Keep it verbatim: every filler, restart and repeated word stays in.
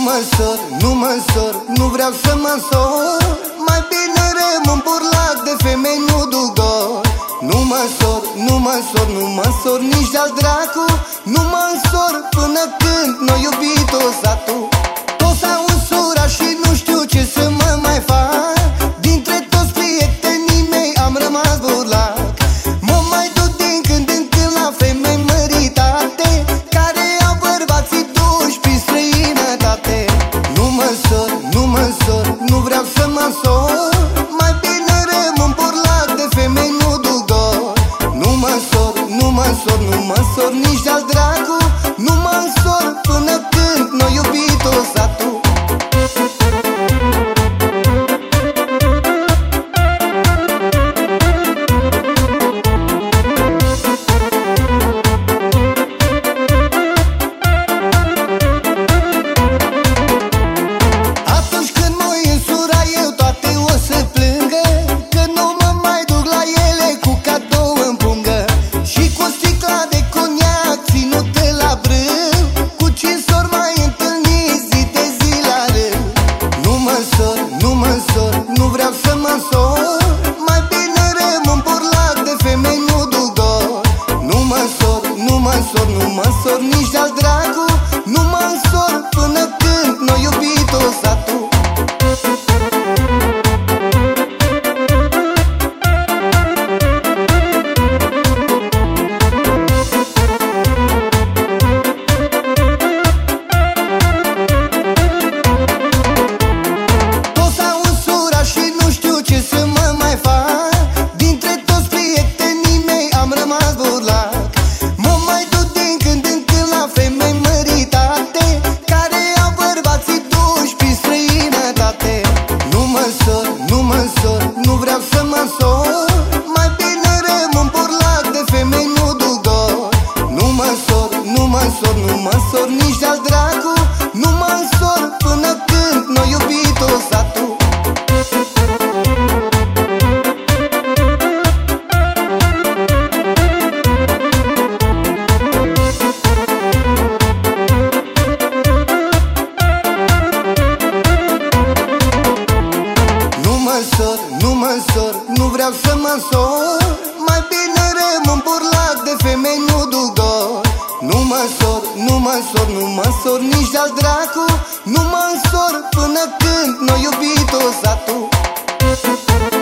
mă însor, nu mă însor, nu vreau să mă însor. Mai bine rămân burlac, de femei nu duc dor. Nu mă însor, nu mă însor, nu mă însor nici de-al dracu. Nu mă însor până când n-o iubit-o satul. Toți s-au însurat și nu știu ce să mă mai fac. Dintre toți prietenii mei am rămas burlac. Mă mai duc din când în când la femei măritate, care au bărbații duși prin străinătate. Nu mă însor, nu mă însor, nu vreau să mă însor. Mai bine rămân burlac, de femei nu duc dor. Nu mă însor, nu mă însor, nu mă însor nici de-al dracu. Nu mă însor până când n-o iubit-o satul. Nu vreau să mă însor, mai bine rămân burlac, de femei nu duc dor. Nu mă însor, nu mă însor, nu mă însor nici de-al dracu. Nu mă însor până când n-o iubit-o satul. Nu vreau să mă însor, mai bine rămân burlac, de femei nu duc dor. Nu mă însor, nu mă însor, nu mă însor nici de-al dracu. Nu mă însor până când n-o iubit-o satul. Nu mă însor, nu vreau să mă însor. Mai bine rămân burlac, de femei nu duc dor. Nu mă însor, nu mă însor, nu mă însor nici de-al dracu. Nu mă însor până când n-o iubit-o satul.